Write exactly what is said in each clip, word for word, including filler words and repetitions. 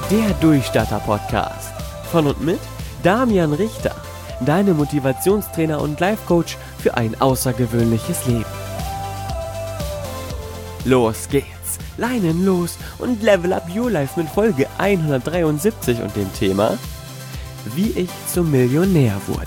Der Durchstarter-Podcast. Von und mit Damian Richter, deine Motivationstrainer und Life-Coach für ein außergewöhnliches Leben. Los geht's, Leinen los und Level Up Your Life mit Folge hundertdreiundsiebzig und dem Thema: Wie ich zum Millionär wurde.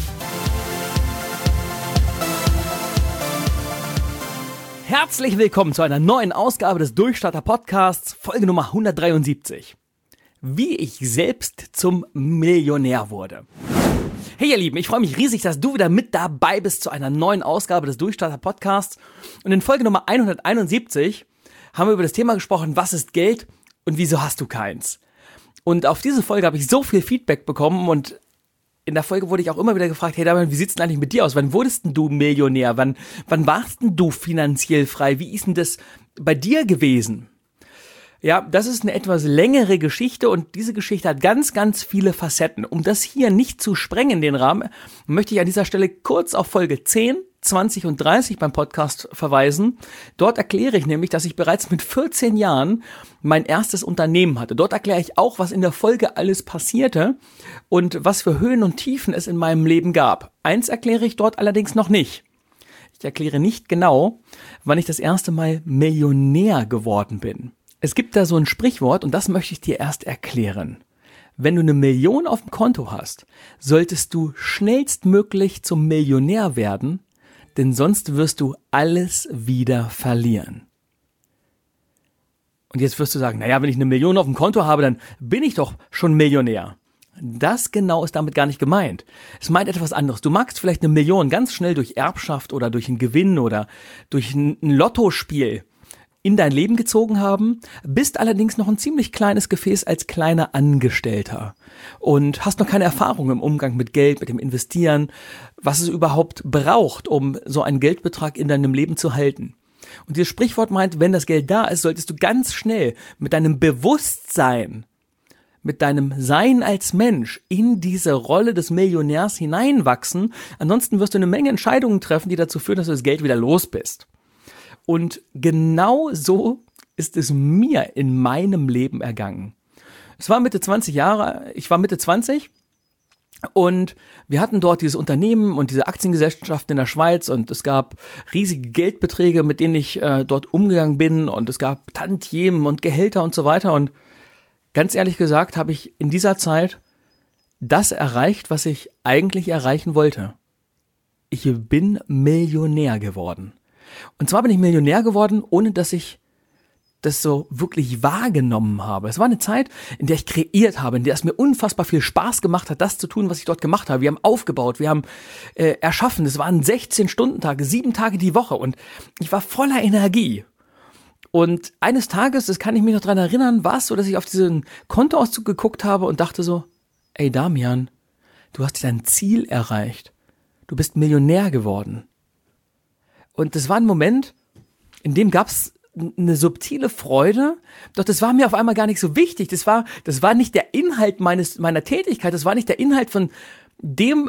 Herzlich willkommen zu einer neuen Ausgabe des Durchstarter-Podcasts, Folge Nummer hundertdreiundsiebzig. Wie ich selbst zum Millionär wurde. Hey ihr Lieben, ich freue mich riesig, dass du wieder mit dabei bist zu einer neuen Ausgabe des Durchstarter-Podcasts. Und in Folge Nummer hunderteinundsiebzig haben wir über das Thema gesprochen, was ist Geld und wieso hast du keins? Und auf diese Folge habe ich so viel Feedback bekommen und in der Folge wurde ich auch immer wieder gefragt, hey Damian, wie sieht's denn eigentlich mit dir aus? Wann wurdest denn du Millionär? Wann, wann warst denn du finanziell frei? Wie ist denn das bei dir gewesen? Ja, das ist eine etwas längere Geschichte und diese Geschichte hat ganz, ganz viele Facetten. Um das hier nicht zu sprengen, den Rahmen, möchte ich an dieser Stelle kurz auf Folge zehn, zwanzig und dreißig beim Podcast verweisen. Dort erkläre ich nämlich, dass ich bereits mit vierzehn Jahren mein erstes Unternehmen hatte. Dort erkläre ich auch, was in der Folge alles passierte und was für Höhen und Tiefen es in meinem Leben gab. Eins erkläre ich dort allerdings noch nicht. Ich erkläre nicht genau, wann ich das erste Mal Millionär geworden bin. Es gibt da so ein Sprichwort und das möchte ich dir erst erklären. Wenn du eine Million auf dem Konto hast, solltest du schnellstmöglich zum Millionär werden, denn sonst wirst du alles wieder verlieren. Und jetzt wirst du sagen, naja, wenn ich eine Million auf dem Konto habe, dann bin ich doch schon Millionär. Das genau ist damit gar nicht gemeint. Es meint etwas anderes. Du magst vielleicht eine Million ganz schnell durch Erbschaft oder durch einen Gewinn oder durch ein Lottospiel in dein Leben gezogen haben, bist allerdings noch ein ziemlich kleines Gefäß als kleiner Angestellter und hast noch keine Erfahrung im Umgang mit Geld, mit dem Investieren, was es überhaupt braucht, um so einen Geldbetrag in deinem Leben zu halten. Und dieses Sprichwort meint, wenn das Geld da ist, solltest du ganz schnell mit deinem Bewusstsein, mit deinem Sein als Mensch in diese Rolle des Millionärs hineinwachsen. Ansonsten wirst du eine Menge Entscheidungen treffen, die dazu führen, dass du das Geld wieder los bist. Und genau so ist es mir in meinem Leben ergangen. Es war Mitte zwanzig Jahre, ich war Mitte zwanzig und wir hatten dort dieses Unternehmen und diese Aktiengesellschaft in der Schweiz und es gab riesige Geldbeträge, mit denen ich äh, dort umgegangen bin und es gab Tantiemen und Gehälter und so weiter und ganz ehrlich gesagt habe ich in dieser Zeit das erreicht, was ich eigentlich erreichen wollte. Ich bin Millionär geworden. Und zwar bin ich Millionär geworden, ohne dass ich das so wirklich wahrgenommen habe. Es war eine Zeit, in der ich kreiert habe, in der es mir unfassbar viel Spaß gemacht hat, das zu tun, was ich dort gemacht habe. Wir haben aufgebaut, wir haben äh, erschaffen. Es waren sechzehn-Stunden-Tage, sieben Tage die Woche und ich war voller Energie. Und eines Tages, das kann ich mich noch dran erinnern, war es so, dass ich auf diesen Kontoauszug geguckt habe und dachte so, ey Damian, du hast dein Ziel erreicht. Du bist Millionär geworden. Und das war ein Moment, in dem gab es eine subtile Freude, doch das war mir auf einmal gar nicht so wichtig. Das war, das war nicht der Inhalt meines, meiner Tätigkeit, das war nicht der Inhalt von dem,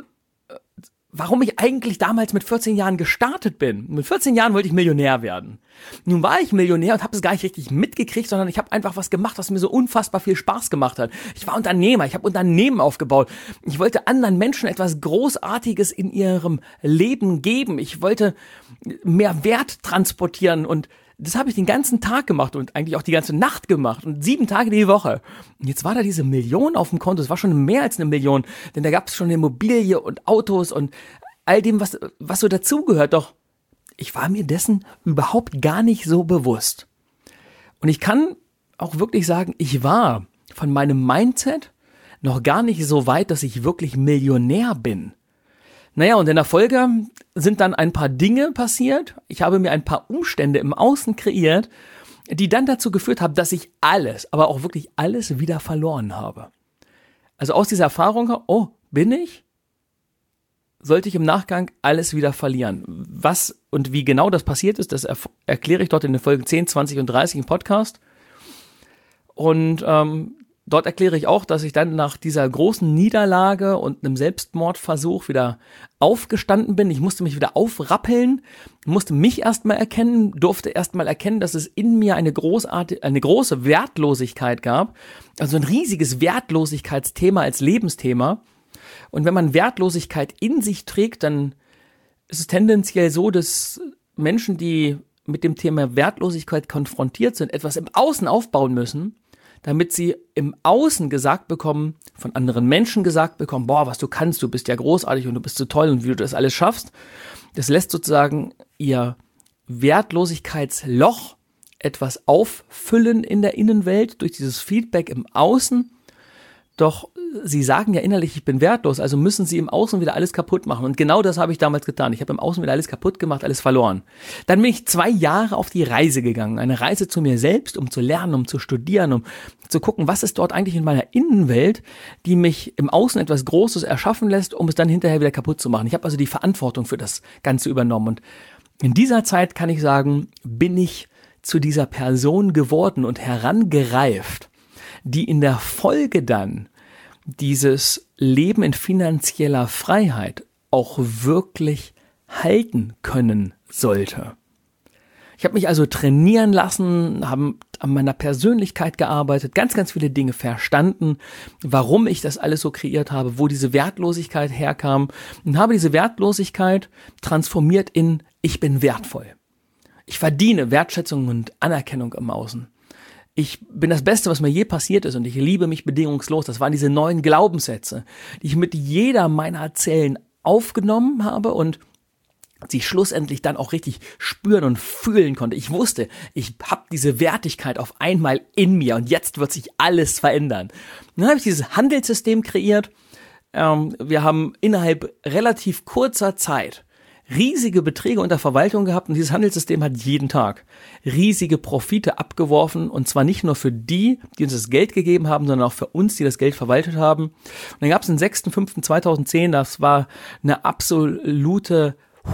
warum ich eigentlich damals mit vierzehn Jahren gestartet bin. Mit vierzehn Jahren wollte ich Millionär werden. Nun war ich Millionär und habe es gar nicht richtig mitgekriegt, sondern ich habe einfach was gemacht, was mir so unfassbar viel Spaß gemacht hat. Ich war Unternehmer, ich habe Unternehmen aufgebaut. Ich wollte anderen Menschen etwas Großartiges in ihrem Leben geben. Ich wollte mehr Wert transportieren und das habe ich den ganzen Tag gemacht und eigentlich auch die ganze Nacht gemacht und sieben Tage die Woche. Und jetzt war da diese Million auf dem Konto, es war schon mehr als eine Million, denn da gab es schon Immobilie und Autos und all dem, was, was so dazugehört. Doch ich war mir dessen überhaupt gar nicht so bewusst. Und ich kann auch wirklich sagen, ich war von meinem Mindset noch gar nicht so weit, dass ich wirklich Millionär bin. Naja, und in der Folge sind dann ein paar Dinge passiert. Ich habe mir ein paar Umstände im Außen kreiert, die dann dazu geführt haben, dass ich alles, aber auch wirklich alles wieder verloren habe. Also aus dieser Erfahrung, oh, bin ich? Sollte ich im Nachgang alles wieder verlieren. Was und wie genau das passiert ist, das erf- erkläre ich dort in den Folgen zehn, zwanzig und dreißig im Podcast. Und ähm, dort erkläre ich auch, dass ich dann nach dieser großen Niederlage und einem Selbstmordversuch wieder aufgestanden bin. Ich musste mich wieder aufrappeln, musste mich erstmal erkennen, durfte erstmal erkennen, dass es in mir eine großartige, eine große Wertlosigkeit gab. Also ein riesiges Wertlosigkeitsthema als Lebensthema. Und wenn man Wertlosigkeit in sich trägt, dann ist es tendenziell so, dass Menschen, die mit dem Thema Wertlosigkeit konfrontiert sind, etwas im Außen aufbauen müssen, damit sie im Außen gesagt bekommen, von anderen Menschen gesagt bekommen, boah, was du kannst, du bist ja großartig und du bist so toll und wie du das alles schaffst. Das lässt sozusagen ihr Wertlosigkeitsloch etwas auffüllen in der Innenwelt durch dieses Feedback im Außen. Doch sie sagen ja innerlich, ich bin wertlos, also müssen sie im Außen wieder alles kaputt machen. Und genau das habe ich damals getan. Ich habe im Außen wieder alles kaputt gemacht, alles verloren. Dann bin ich zwei Jahre auf die Reise gegangen. Eine Reise zu mir selbst, um zu lernen, um zu studieren, um zu gucken, was ist dort eigentlich in meiner Innenwelt, die mich im Außen etwas Großes erschaffen lässt, um es dann hinterher wieder kaputt zu machen. Ich habe also die Verantwortung für das Ganze übernommen. Und in dieser Zeit, kann ich sagen, bin ich zu dieser Person geworden und herangereift, die in der Folge dann dieses Leben in finanzieller Freiheit auch wirklich halten können sollte. Ich habe mich also trainieren lassen, habe an meiner Persönlichkeit gearbeitet, ganz, ganz viele Dinge verstanden, warum ich das alles so kreiert habe, wo diese Wertlosigkeit herkam und habe diese Wertlosigkeit transformiert in ich bin wertvoll. Ich verdiene Wertschätzung und Anerkennung im Außen. Ich bin das Beste, was mir je passiert ist und ich liebe mich bedingungslos. Das waren diese neuen Glaubenssätze, die ich mit jeder meiner Zellen aufgenommen habe und sie schlussendlich dann auch richtig spüren und fühlen konnte. Ich wusste, ich habe diese Wertigkeit auf einmal in mir und jetzt wird sich alles verändern. Dann habe ich dieses Handelssystem kreiert. Ähm, wir haben innerhalb relativ kurzer Zeit riesige Beträge unter Verwaltung gehabt und dieses Handelssystem hat jeden Tag riesige Profite abgeworfen und zwar nicht nur für die, die uns das Geld gegeben haben, sondern auch für uns, die das Geld verwaltet haben. Und dann gab es den sechster fünfter zweitausendzehn, das war eine absolute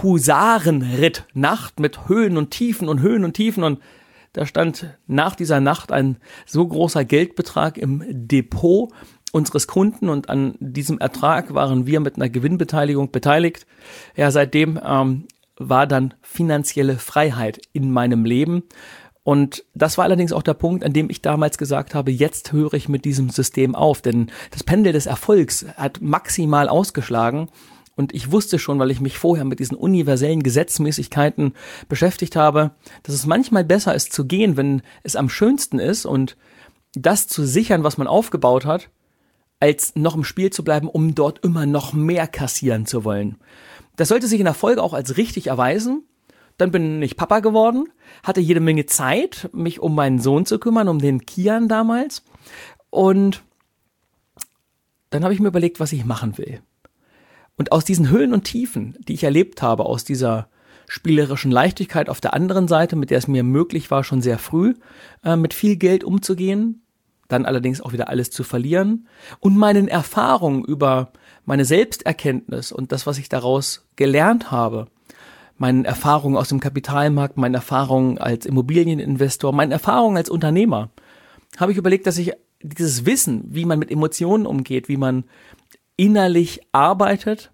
Husarenritt-Nacht mit Höhen und Tiefen und Höhen und Tiefen und da stand nach dieser Nacht ein so großer Geldbetrag im Depot unseres Kunden und an diesem Ertrag waren wir mit einer Gewinnbeteiligung beteiligt. Ja, seitdem ähm, war dann finanzielle Freiheit in meinem Leben und das war allerdings auch der Punkt, an dem ich damals gesagt habe, jetzt höre ich mit diesem System auf, denn das Pendel des Erfolgs hat maximal ausgeschlagen und ich wusste schon, weil ich mich vorher mit diesen universellen Gesetzmäßigkeiten beschäftigt habe, dass es manchmal besser ist zu gehen, wenn es am schönsten ist und das zu sichern, was man aufgebaut hat, als noch im Spiel zu bleiben, um dort immer noch mehr kassieren zu wollen. Das sollte sich in der Folge auch als richtig erweisen. Dann bin ich Papa geworden, hatte jede Menge Zeit, mich um meinen Sohn zu kümmern, um den Kian damals. Und dann habe ich mir überlegt, was ich machen will. Und aus diesen Höhen und Tiefen, die ich erlebt habe, aus dieser spielerischen Leichtigkeit auf der anderen Seite, mit der es mir möglich war, schon sehr früh äh, mit viel Geld umzugehen, dann allerdings auch wieder alles zu verlieren und meinen Erfahrungen über meine Selbsterkenntnis und das, was ich daraus gelernt habe, meinen Erfahrungen aus dem Kapitalmarkt, meinen Erfahrungen als Immobilieninvestor, meinen Erfahrungen als Unternehmer, habe ich überlegt, dass ich dieses Wissen, wie man mit Emotionen umgeht, wie man innerlich arbeitet,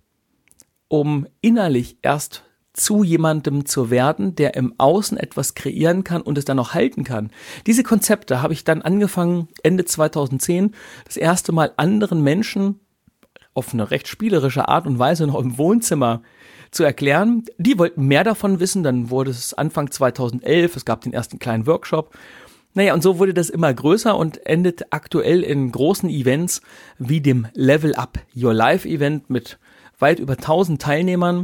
um innerlich erst zu jemandem zu werden, der im Außen etwas kreieren kann und es dann auch halten kann. Diese Konzepte habe ich dann angefangen, Ende zweitausendzehn, das erste Mal anderen Menschen auf eine recht spielerische Art und Weise noch im Wohnzimmer zu erklären. Die wollten mehr davon wissen, dann wurde es Anfang zweitausendelf, es gab den ersten kleinen Workshop. Naja, und so wurde das immer größer und endet aktuell in großen Events wie dem Level Up Your Life Event mit weit über tausend Teilnehmern,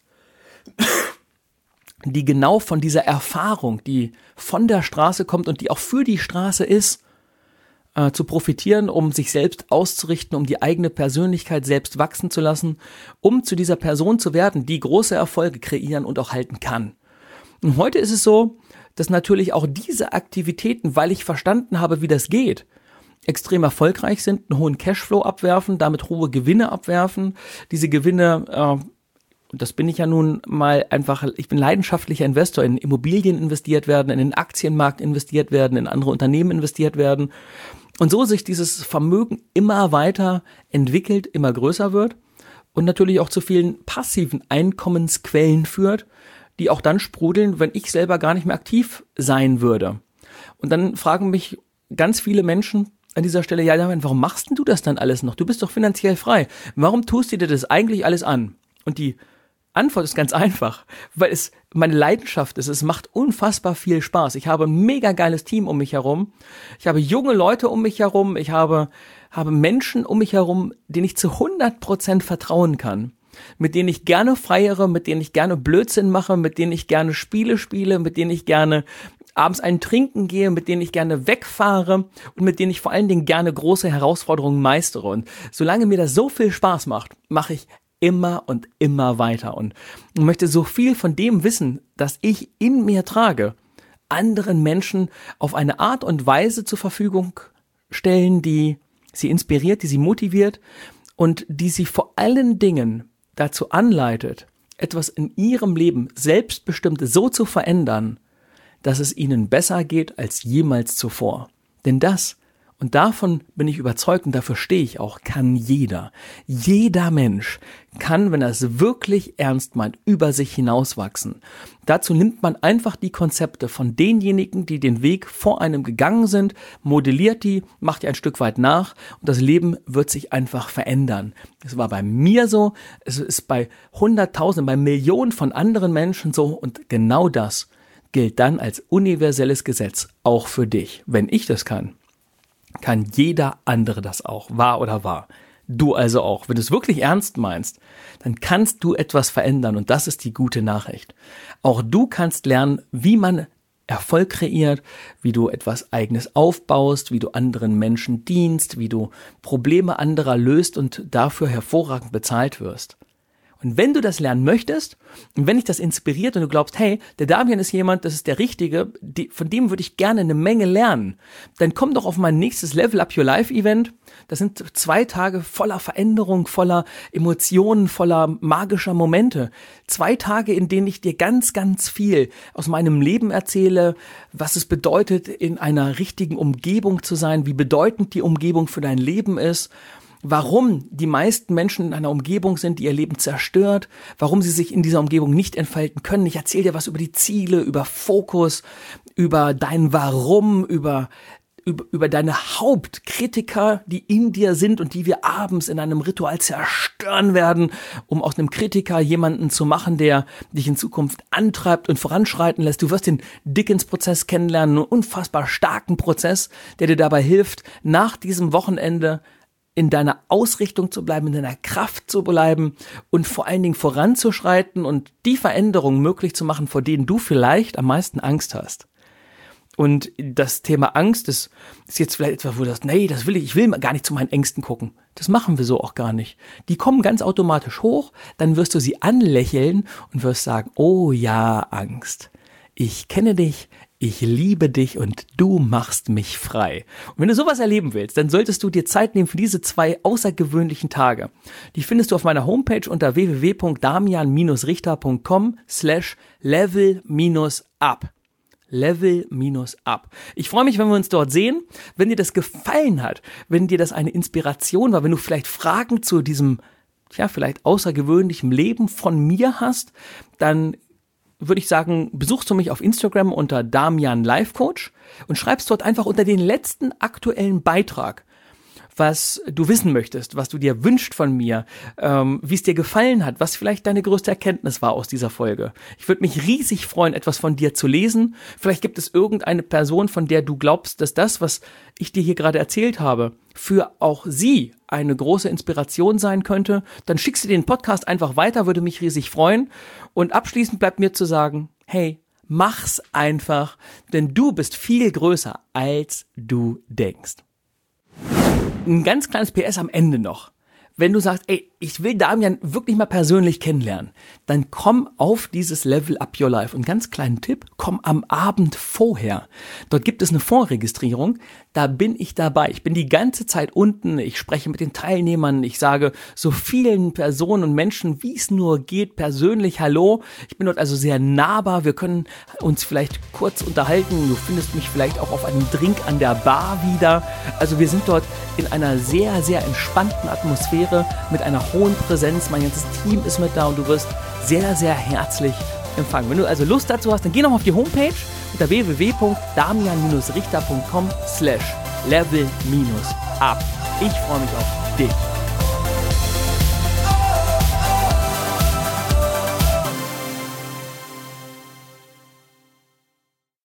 die genau von dieser Erfahrung, die von der Straße kommt und die auch für die Straße ist, äh, zu profitieren, um sich selbst auszurichten, um die eigene Persönlichkeit selbst wachsen zu lassen, um zu dieser Person zu werden, die große Erfolge kreieren und auch halten kann. Und heute ist es so, dass natürlich auch diese Aktivitäten, weil ich verstanden habe, wie das geht, extrem erfolgreich sind, einen hohen Cashflow abwerfen, damit hohe Gewinne abwerfen, diese Gewinne äh, und das bin ich ja nun mal einfach, ich bin leidenschaftlicher Investor, in Immobilien investiert werden, in den Aktienmarkt investiert werden, in andere Unternehmen investiert werden. Und so sich dieses Vermögen immer weiter entwickelt, immer größer wird und natürlich auch zu vielen passiven Einkommensquellen führt, die auch dann sprudeln, wenn ich selber gar nicht mehr aktiv sein würde. Und dann fragen mich ganz viele Menschen an dieser Stelle, ja, warum machst denn du das dann alles noch? Du bist doch finanziell frei. Warum tust du dir das eigentlich alles an? Und die Antwort ist ganz einfach, weil es meine Leidenschaft ist. Es macht unfassbar viel Spaß. Ich habe ein mega geiles Team um mich herum. Ich habe junge Leute um mich herum. Ich habe, habe Menschen um mich herum, denen ich zu hundert Prozent vertrauen kann. Mit denen ich gerne feiere, mit denen ich gerne Blödsinn mache, mit denen ich gerne Spiele spiele, mit denen ich gerne abends einen trinken gehe, mit denen ich gerne wegfahre und mit denen ich vor allen Dingen gerne große Herausforderungen meistere. Und solange mir das so viel Spaß macht, mache ich immer und immer weiter und möchte so viel von dem Wissen, das ich in mir trage, anderen Menschen auf eine Art und Weise zur Verfügung stellen, die sie inspiriert, die sie motiviert und die sie vor allen Dingen dazu anleitet, etwas in ihrem Leben selbstbestimmt so zu verändern, dass es ihnen besser geht als jemals zuvor. Denn das, und davon bin ich überzeugt und dafür stehe ich auch, kann jeder. Jeder Mensch kann, wenn er es wirklich ernst meint, über sich hinauswachsen. Dazu nimmt man einfach die Konzepte von denjenigen, die den Weg vor einem gegangen sind, modelliert die, macht die ein Stück weit nach und das Leben wird sich einfach verändern. Es war bei mir so, es ist bei Hunderttausenden, bei Millionen von anderen Menschen so und genau das gilt dann als universelles Gesetz auch für dich. Wenn ich das kann, kann jeder andere das auch, wahr oder wahr. Du also auch. Wenn du es wirklich ernst meinst, dann kannst du etwas verändern und das ist die gute Nachricht. Auch du kannst lernen, wie man Erfolg kreiert, wie du etwas Eigenes aufbaust, wie du anderen Menschen dienst, wie du Probleme anderer löst und dafür hervorragend bezahlt wirst. Und wenn du das lernen möchtest und wenn dich das inspiriert und du glaubst, hey, der Damian ist jemand, das ist der Richtige, die, von dem würde ich gerne eine Menge lernen, dann komm doch auf mein nächstes Level Up Your Life Event. Das sind zwei Tage voller Veränderung, voller Emotionen, voller magischer Momente. Zwei Tage, in denen ich dir ganz, ganz viel aus meinem Leben erzähle, was es bedeutet, in einer richtigen Umgebung zu sein, wie bedeutend die Umgebung für dein Leben ist, warum die meisten Menschen in einer Umgebung sind, die ihr Leben zerstört, warum sie sich in dieser Umgebung nicht entfalten können. Ich erzähle dir was über die Ziele, über Fokus, über dein Warum, über, über, über deine Hauptkritiker, die in dir sind und die wir abends in einem Ritual zerstören werden, um aus einem Kritiker jemanden zu machen, der dich in Zukunft antreibt und voranschreiten lässt. Du wirst den Dickens-Prozess kennenlernen, einen unfassbar starken Prozess, der dir dabei hilft, nach diesem Wochenende in deiner Ausrichtung zu bleiben, in deiner Kraft zu bleiben und vor allen Dingen voranzuschreiten und die Veränderungen möglich zu machen, vor denen du vielleicht am meisten Angst hast. Und das Thema Angst ist, ist jetzt vielleicht etwas, wo du sagst, nee, das will ich, ich will gar nicht zu meinen Ängsten gucken. Das machen wir so auch gar nicht. Die kommen ganz automatisch hoch, dann wirst du sie anlächeln und wirst sagen, oh ja, Angst, ich kenne dich, ich liebe dich und du machst mich frei. Und wenn du sowas erleben willst, dann solltest du dir Zeit nehmen für diese zwei außergewöhnlichen Tage. Die findest du auf meiner Homepage unter w w w punkt damian richter punkt com slash level up. Level up. Ich freue mich, wenn wir uns dort sehen. Wenn dir das gefallen hat, wenn dir das eine Inspiration war, wenn du vielleicht Fragen zu diesem, ja, vielleicht außergewöhnlichen Leben von mir hast, dann würde ich sagen, besuchst du mich auf Instagram unter Damian Life Coach und schreibst dort einfach unter den letzten aktuellen Beitrag, was du wissen möchtest, was du dir wünschst von mir, ähm, wie es dir gefallen hat, was vielleicht deine größte Erkenntnis war aus dieser Folge. Ich würde mich riesig freuen, etwas von dir zu lesen. Vielleicht gibt es irgendeine Person, von der du glaubst, dass das, was ich dir hier gerade erzählt habe, für auch sie eine große Inspiration sein könnte. Dann schickst du den Podcast einfach weiter, würde mich riesig freuen. Und abschließend bleibt mir zu sagen, hey, mach's einfach, denn du bist viel größer, als du denkst. Ein ganz kleines P S am Ende noch. Wenn du sagst, ey, ich will Damian wirklich mal persönlich kennenlernen, dann komm auf dieses Level Up Your Life. Und ganz kleinen Tipp, komm am Abend vorher. Dort gibt es eine Vorregistrierung, da bin ich dabei. Ich bin die ganze Zeit unten, ich spreche mit den Teilnehmern, ich sage so vielen Personen und Menschen, wie es nur geht, persönlich Hallo. Ich bin dort also sehr nahbar, wir können uns vielleicht kurz unterhalten, du findest mich vielleicht auch auf einem Drink an der Bar wieder. Also wir sind dort in einer sehr, sehr entspannten Atmosphäre mit einer hohen Präsenz. Mein ganzes Team ist mit da und du wirst sehr, sehr herzlich empfangen. Wenn du also Lust dazu hast, dann geh noch auf die Homepage unter w w w punkt damian richter punkt com slash level up. Ich freue mich auf dich.